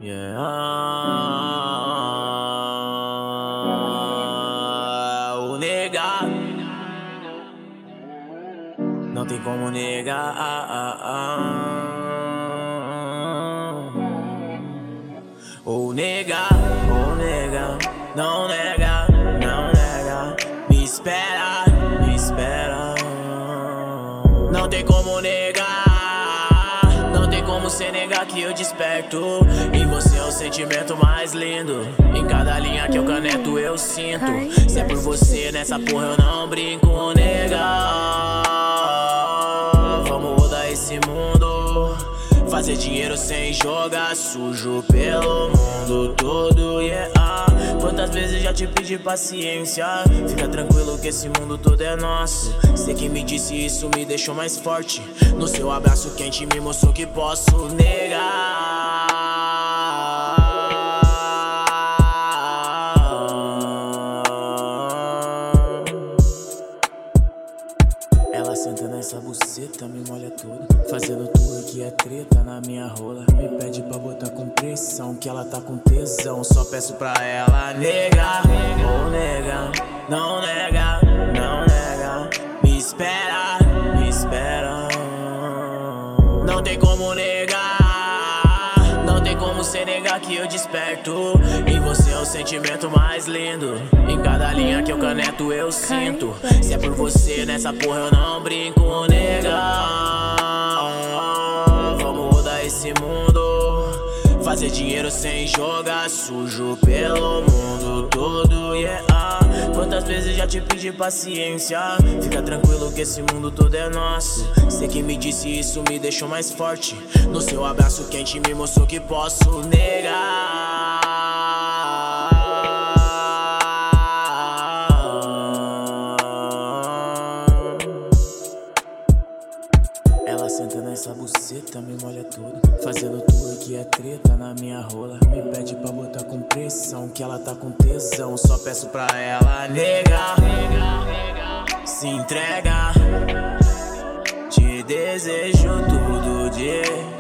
Yeah. O negar não tem como negar. Ou negar, não nega, não nega. Me espera, me espera. Não tem como negar, não tem como cê negar que eu desperto. E você é o sentimento mais lindo. Em cada linha que eu caneto eu sinto. Se é por você nessa porra eu não brinco, negar. Vamos rodar esse mundo, fazer dinheiro sem jogar sujo pelo mundo todo, yeah. Quantas vezes já te pedi paciência? Fica tranquilo que esse mundo todo é nosso. Sei que me disse isso, me deixou mais forte. No seu abraço quente me mostrou que posso negar. Ela senta nessa buceta, me molha tudo, fazendo tudo que é treta na minha rola. Me pede pra botar com pressão, que ela tá com tesão. Só peço pra ela negar, ou negar. Não nega, não nega. Me espera, me espera. Não tem como negar, não tem como cê negar que eu desperto. E você é o sentimento mais lindo. Em cada linha que eu caneto eu sinto. Se é por você nessa porra eu não brinco, negar. Vamos rodar esse mundo, fazer dinheiro sem jogar sujo pelo mundo todo, yeah. Quantas vezes já te pedi paciência? Fica tranquilo que esse mundo todo é nosso. Sei que me disse isso, me deixou mais forte. No seu abraço quente me mostrou que posso negar. Ela senta nessa buceta, me molha tudo, fazendo tudo que é treta na minha rola. Me pede pra botar com pressão, que ela tá com tesão. Só peço pra ela negar, se entrega. Te desejo tudo de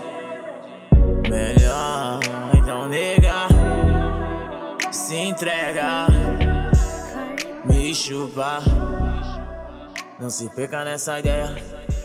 melhor. Então nega, se entrega, me chupa. Não se perca nessa ideia.